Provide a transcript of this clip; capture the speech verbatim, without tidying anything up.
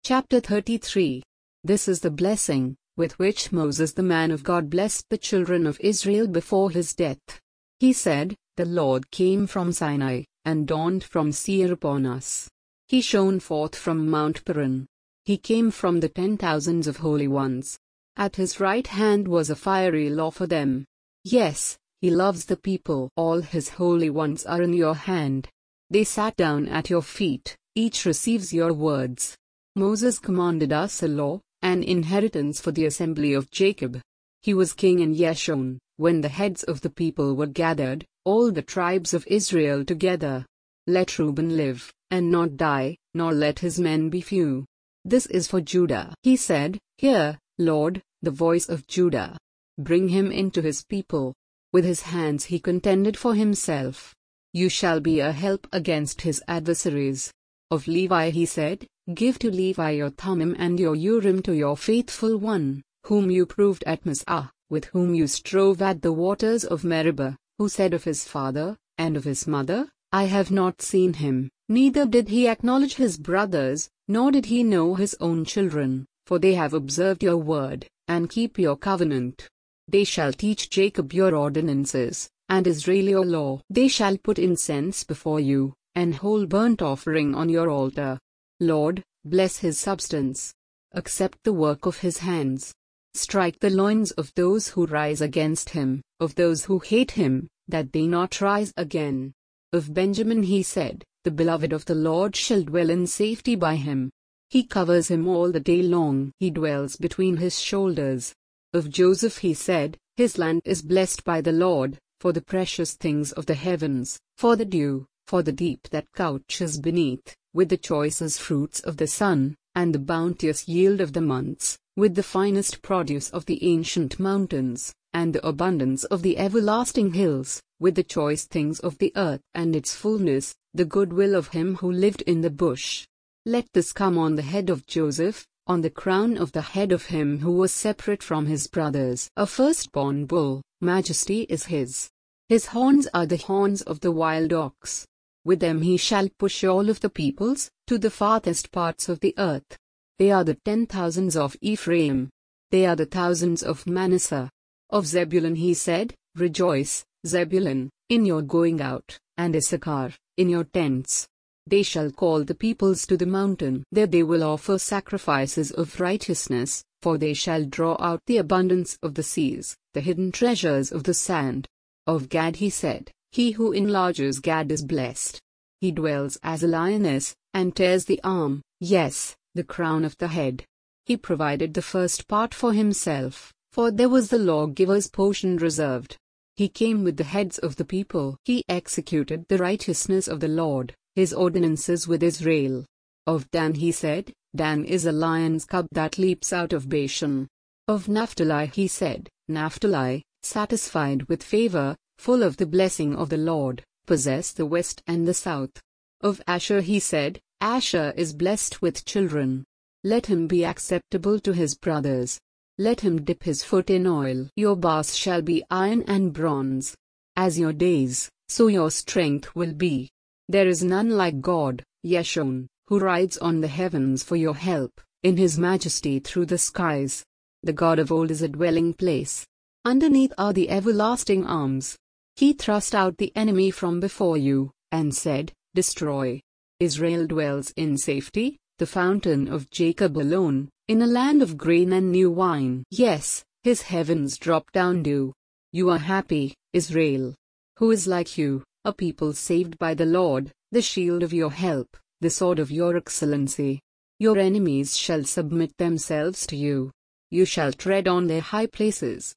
Chapter thirty-three. This is the blessing with which Moses the man of God blessed the children of Israel before his death. He said, "The Lord came from Sinai, and dawned from Seir upon us. He shone forth from Mount Paran. He came from the ten thousands of holy ones. At his right hand was a fiery law for them. Yes, he loves the people. All his holy ones are in your hand. They sat down at your feet, each receives your words. Moses commanded us a law, an inheritance for the assembly of Jacob. He was king in Yeshurun, when the heads of the people were gathered, all the tribes of Israel together. Let Reuben live, and not die, nor let his men be few. This is for Judah." He said, "Hear, Lord, the voice of Judah. Bring him into his people. With his hands he contended for himself. You shall be a help against his adversaries." Of Levi he said, "Give to Levi your Thummim and your Urim to your faithful one, whom you proved at Massah, with whom you strove at the waters of Meribah, who said of his father, and of his mother, I have not seen him, neither did he acknowledge his brothers, nor did he know his own children, for they have observed your word, and keep your covenant. They shall teach Jacob your ordinances, and Israel your law. They shall put incense before you, and whole burnt offering on your altar. Lord, bless his substance. Accept the work of his hands. Strike the loins of those who rise against him, of those who hate him, that they not rise again." Of Benjamin he said, "The beloved of the Lord shall dwell in safety by him. He covers him all the day long. He dwells between his shoulders." Of Joseph he said, "His land is blessed by the Lord, for the precious things of the heavens, for the dew, for the deep that couches beneath, with the choicest fruits of the sun, and the bounteous yield of the months, with the finest produce of the ancient mountains, and the abundance of the everlasting hills, with the choice things of the earth and its fullness, the goodwill of him who lived in the bush. Let this come on the head of Joseph, on the crown of the head of him who was separate from his brothers. A firstborn bull, majesty is his. His horns are the horns of the wild ox. With them he shall push all of the peoples, to the farthest parts of the earth. They are the ten thousands of Ephraim. They are the thousands of Manasseh. Of Zebulun he said, "Rejoice, Zebulun, in your going out, and Issachar, in your tents. They shall call the peoples to the mountain. There they will offer sacrifices of righteousness, for they shall draw out the abundance of the seas, the hidden treasures of the sand." Of Gad he said, "He who enlarges Gad is blessed. He dwells as a lioness, and tears the arm, yes, the crown of the head." He provided the first part for himself, for there was the lawgiver's portion reserved. He came with the heads of the people. He executed the righteousness of the Lord, his ordinances with Israel. Of Dan he said, "Dan is a lion's cub that leaps out of Bashan." Of Naphtali he said, "Naphtali, satisfied with favor, full of the blessing of the Lord, possess the west and the south." Of Asher he said, "Asher is blessed with children. Let him be acceptable to his brothers. Let him dip his foot in oil. Your bars shall be iron and bronze. As your days, so your strength will be. There is none like God, Yeshurun, who rides on the heavens for your help, in his majesty through the skies. The God of old is a dwelling place. Underneath are the everlasting arms. He thrust out the enemy from before you, and said, Destroy. Israel dwells in safety, the fountain of Jacob alone, in a land of grain and new wine. Yes, his heavens drop down dew. You are happy, Israel. Who is like you, a people saved by the Lord, the shield of your help, the sword of your excellency. Your enemies shall submit themselves to you. You shall tread on their high places.